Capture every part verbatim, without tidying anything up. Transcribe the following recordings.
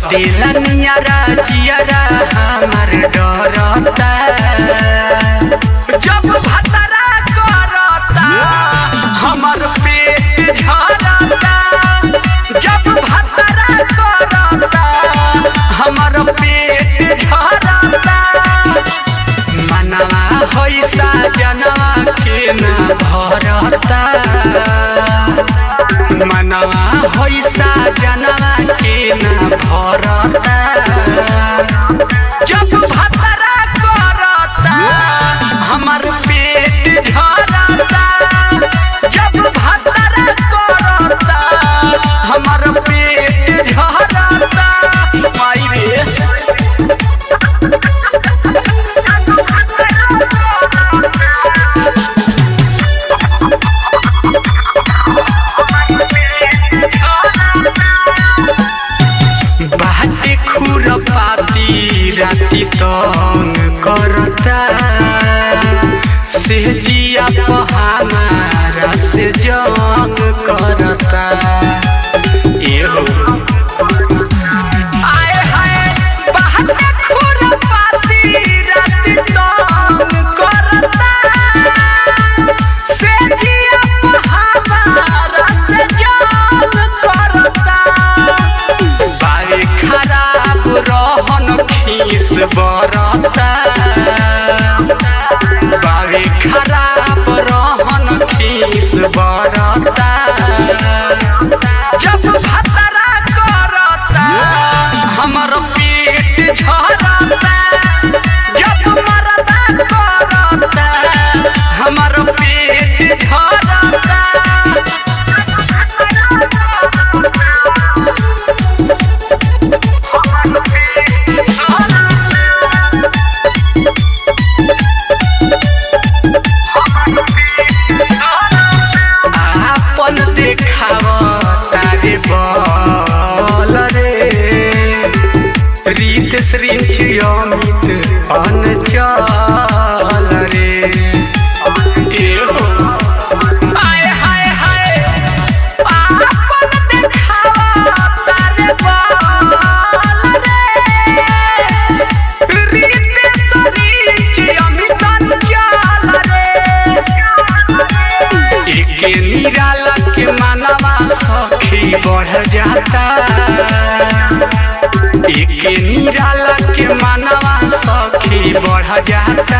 सटेला नियारा जियारा हमार डरता जब भतरा करता हमार पेट झरता जब भतरा करता हमार पेट झरता मनवा होइसा जनवा के ना भरता मनवा होइसा जनवा के ना भरता जब भतरा करता हमार पेट झरता जब भतरा करता हमार पेट झरता माई रे बाटे खुरपाती राती तंग करता सेजिया पहामारा से जंग करता एहो आए हाय बाटे खुरपाती राती तंग करता सेजिया पहामारा से जंग करता बारे खराब रहन खीस बरता बारे खराब रहन खीस बरता जब भतरा करता हमर पेट झरता जब मरदा करता हमर पेट झरता आपन देखावता रे बल रे रीत श्रींच अमित अनचल रे एहो आए हाय हाय आपन देखावता रे बल रे रीत श्रींच अमित अनचल रे एके निराला के मानवा सखी बढ़ जाता एके निराला के मानवा सखी बढ़ जाता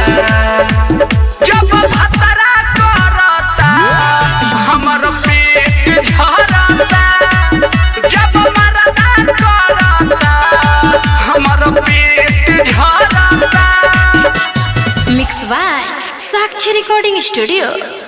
जब भतरा करता हमर पेट झरता जब मरदा करता हमर पेट झरता mix by Sakshi recording studio.